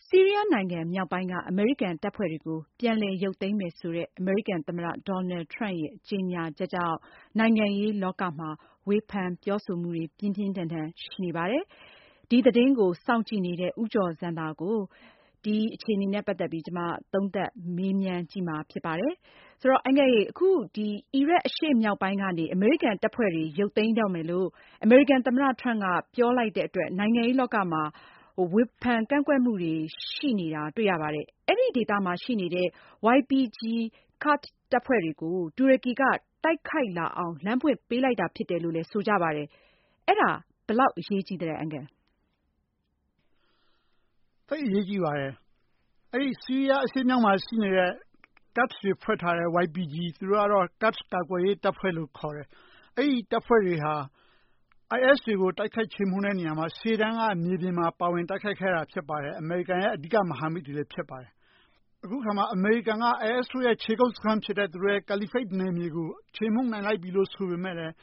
ဆီးရီးယားနိုင်ငံမြောက်ပိုင်းကအမေရိကန်တပ်ဖွဲ့တွေကိုပြန်လည်ရုပ်သိမ်းမယ်ဆိုတဲ့အမေရိကန်သမ္မတ Donald Trump ရဲ့ကြေညာချက်ကြောင့် နိုင်ငံရေးလောကမှာ ဝေဖန်ပြောဆိုမှုတွေ ပြင်းပြင်းထန်ထန်ရှိနေပါတယ်။ ဒီသတင်းကိုစောင့်ကြည့်နေတဲ့ ဦးကျော်ဇံသာကို ဒီအခြေအနေနဲ့ ပတ်သက်ပြီး သုံးသပ်မေးမြန်းကြည့်မှာဖြစ်ပါတယ်။ ဆိုတော့ အခုအီရတ်အရှေ့မြောက်ပိုင်းကနေ အမေရိကန်တပ်ဖွဲ့တွေရုပ်သိမ်းတော့မယ်လို့ အမေရိကန်သမ္မတ Trump ကပြောလိုက်တဲ့အတွက် နိုင်ငံရေးလောကမှာ ဝေဖန်ကန့်ကွက်မှုတွေရှိနေတာတွေ့ရပါတယ်။ အဲဒီဒေသမှာရှိနေတဲ့ YPG ကာ့ဒ်တပ်ဖွဲ့တွေကို တူရကီက တိုက်ခိုက်လာအောင် လမ်းဖွင့်ပေးလိုက်တာဖြစ်တယ်လို့လည်း ဆိုကြပါတယ်။ အဲဒါ ဘယ်လောက်အရေးကြီးသလဲ။သိပ်အရေးကြီးပါတယ်။ အဲဒီဆီးရီးယားအရှေ့မြောက်မှာရှိနေတဲ့ ကာ့ဒ်တွေဖွဲ့ထားတဲ့ YPG သူတို့ကတော့ ကာ့ဒ်ကာကွယ်ရေးတပ်ဖွဲ့လို့ခေါ်တယ်။ အဲဒီတပ်ဖွဲ့တွေဟာ IS တွေကိုတိုက်ခိုက်ချေမှုန်းတဲ့နေရာမှာ ရှေ့တန်းကမြေပြင်မှာပါဝင်တိုက်ခိုက်ခဲ့တာဖြစ်ပါတယ်။ အမေရိကန်ရဲ့အဓိကမဟာမိတ်တွေလည်းဖြစ်ပါတယ်။ အခုအခါမှာ အမေရိကန်က IS တို့ရဲ့ခြေကုပ်စခန်းဖြစ်တဲ့ သူတို့ရဲ့ Caliphate နယ်မြေကို ချေမှုန်းနိုင်လိုက်ပြီလို့ဆိုပေမယ့်လည်း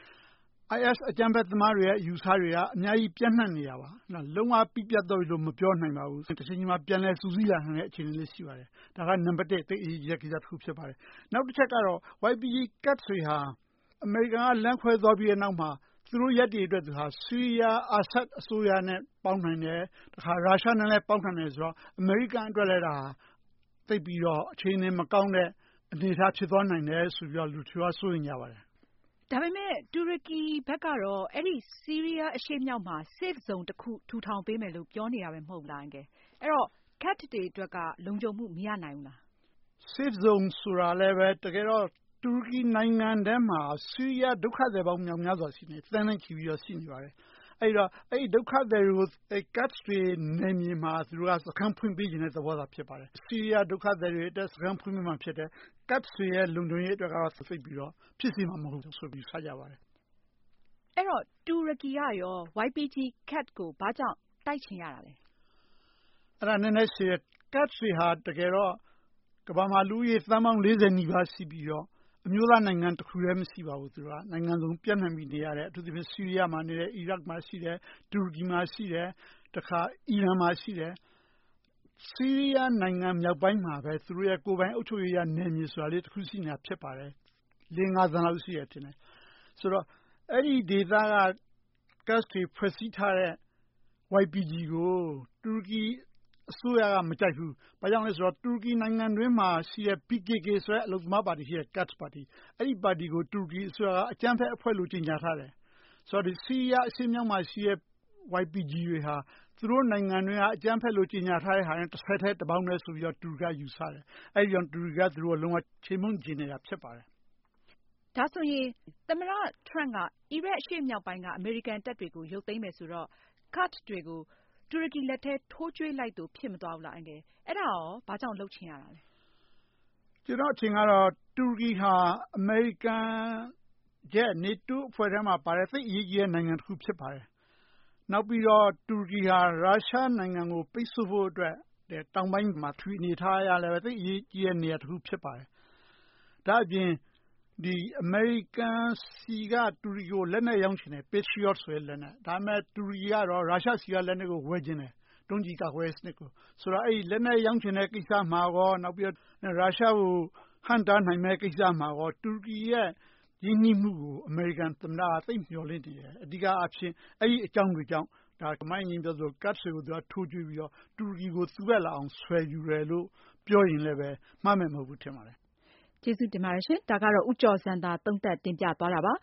IS အကြမ်းဖက်သမားတွေရဲ့အယူအဆတွေက အများကြီးပြန့်နှံ့နေတာပါ။ လုံးဝပြီးပြတ်သွားပြီလို့မပြောနိုင်ပါဘူး။ တချိန်ချိန်မှာပြန်လည်စုစည်းလာနိုင်တဲ့အခြေအနေလည်းရှိပါတယ်။ ဒါကနံပတ်၁ သိပ်အရေးကြီးတဲ့ကိစ္စတခုဖြစ်ပါတယ်။ နောက်တချက်ကတော့ YPG ကာ့ဒ်တွေဟာ အမေရိကန်ကလမ်းခွဲသွားပြီးတဲ့နောက်မှာ သူတို့ရပ်တည်ချက်တွေဟာ ဆီးရီးယား အာဆတ်အစိုးရနဲ့ပေါင်းနိုင်တယ်။ တခါ ရုရှားနဲ့လည်းပေါင်းနိုင်တယ်ဆိုတော့ အမေရိကန်အတွက်လည်း ဒါဟာ သိပ်ပြီးတော့ အခြေအနေမကောင်းတဲ့အနေအထားဖြစ်သွားနိုင်တယ်ဆိုပြီးတော့ လူတချို့ကစိုးရိမ်ကြပါတယ်။ဒါပေမယ့် တူရကီဘက်ကတော့ အဲဒီဆီးရီးယားအရှေ့မြောက်မှာ Safe Zone တခုထူထောင်ပေးမယ်လို့ပြောနေတာပဲမဟုတ်ဘူးလား။ အဲဒီတော့ ကာ့ဒ်တွေအတွက်က လုံခြုံမှုမရနိုင်ဘူးလား။ Safe Zone ဆိုတာလည်းပဲ တကယ်တော့ တူရကီနိုင်ငံထဲမှာ ဆီးရီးယားဒုက္ခသည်ပေါင်းမြောက်များစွာရှိနေတယ်။ သန်းနဲ့ချီပြီးတော့ရှိနေပါတယ်။ အဲဒီတော့ အဲဒီဒုက္ခသည်တွေကို ကာ့ဒ်တွေနယ်မြေမှာ သူတို့ကစခန်းဖွင့်ပေးချင်တဲ့သဘောသာဖြစ်ပါတယ်။ ဆီးရီးယားဒုက္ခသည်တွေအတွက်စခန်းဖွင့်ပေးမှာဖြစ်တယ်။ ကာ့ဒ်တွေရဲ့လုံခြုံရေးအတွက်ကတော့ သိပ်ပြီးတော့ ဖြစ်စေမှာမဟုတ်ဘူးဆိုပြီးယူဆကြပါတယ်။ အဲဒီတော့ တူရကီကရော YPG ကာ့ဒ်ကို ဘာကြောင့်တိုက်ချင်ရတာလဲ။ အဲဒါနည်းနည်းရှည်တယ်။ ကာ့ဒ်တွေဟာ တကယ်တော့ ကမ္ဘာမှာလူဦးရေသန်းပေါင်း 40 နီးပါးရှိပြီးတော့ အမျိုးသားနိုင်ငံတခုတည်းမရှိပါဘူး။ နိုင်ငံစုံပြန့်နှံ့ပြီးနေရတယ်။ အထူးသဖြင့် ဆီးရီးယားမှာနေတယ်။ အီရတ်မှာရှိတယ်။ တူရကီမှာရှိတယ်။ တခါ အီရန်မှာရှိတယ်။ ဆီးရီးယားနိုင်ငံမြောက်ပိုင်းမှာပဲ သူတို့ရဲ့ကိုယ်ပိုင်အုပ်ချုပ်ရေးရနယ်မြေဆိုတာလေးတခုရှိနေတာဖြစ်ပါတယ်။ ၄-၅ သန်းလောက်ရှိတယ်ထင်တယ်။ ဆိုတော့ အဲဒီဒေသက ကာ့ဒ်တွေဖွဲ့စည်းထားတဲ့ YPG ကို တူရကီအစိုးရကမကြိုက်ဘူး။ ဘာကြောင့်လဲဆိုတော့ တူရကီနိုင်ငံတွင်းမှာရှိတဲ့ PKK ဆိုတဲ့အလုပ်သမားပါတီရှိတယ်။ ကာ့ဒ်ပါတီ။ အဲဒီပါတီကို တူရကီအစိုးရကအကြမ်းဖက်အဖွဲ့လို့ကြေညာထားတယ်။ ဆိုတော့ ဆီးရီးယားအရှေ့မြောက်မှာရှိတဲ့ YPG တွေဟာ သူတို့နိုင်ငံတွင်းကအကြမ်းဖက်လို့ကြေညာထားတဲ့ဟာနဲ့တဆက်တည်းတပေါင်းတည်းဆိုပြီးတော့ တူရကီကယူဆတယ်။ အဲဒီကြောင့် တူရကီက သူတို့ကိုလုံးဝချေမှုန်းချင်နေတာဖြစ်ပါတယ်။ ဒါဆိုရင် သမ္မတ Trump ကအီရတ်အရှေ့မြောက်ပိုင်းကအမေရိကန်တပ်တွေကိုရုပ်သိမ်းမယ်ဆိုတော့ ကာ့ဒ်တွေကို တူရကီလက်ထဲထိုးကြွေးလိုက်သလိုဖြစ်မသွားဘူးလား။ အဲဒါရော ဘာကြောင့်လုပ်ချင်ရတာလဲ။ ကျနော့်အထင်ကတော့ တူရကီဟာ အမေရိကန်ရဲ့ NATO အဖွဲ့ထဲမှာပါတဲ့ သိပ်အရေးကြီးတဲ့နိုင်ငံတခုဖြစ်ပါတယ်။ နောက်ပြီးတော့ တူရကီဟာ ရုရှားနိုင်ငံကိုပိတ်ဆို့ဖို့အတွက် တောင်ပိုင်းမှာ ပထဝီအနေအထားအရလည်း သိပ်အရေးကြီးတဲ့နေရာတခုဖြစ်ပါတယ်။ ဒါ့အပြင် အမေရိကန်ဆီက တူရကီကိုလက်နက်ရောင်းချင်တယ်။ Patriot ဆိုတဲ့လက်နက်။ ဒါပေမယ့် တူရကီကတော့ ရုရှားဆီကလက်နက်ကိုဝယ်ချင်တယ်။ ဒုံးကျည်ကာကွယ်ရေးစနစ်ကို။ ဆိုတော့ အဲဒီလက်နက်ရောင်းချင်တဲ့ကိစ္စမှာရော နောက်ပြီးတော့ ရုရှားကိုဟန့်တားနိုင်မယ့်ကိစ္စမှာရော တူရကီရဲ့ရင်းနှီးမှုကို အမေရိကန်သမ္မတက သိပ်မျှော်လင့်နေတယ်။ အဓိကအားဖြင့် အဲဒီအကြောင်းတွေကြောင့် မအင်ကြင်းပြောသလို ကာ့ဒ်တွေကိုထိုးကြွေးပြီးတော့ တူရကီကိုသူ့ဘက်လာအောင်ဆွယ်ယူတယ်လို့ပြောရင်လည်းမှားမယ်မဟုတ်ဘူးထင်ပါတယ်။ ကျေးဇူးတင်ပါတယ်ရှင်။ ဒါကတော့ ဦးကျော်ဇံသာ သုံးသပ်တင်ပြသွားတာပါ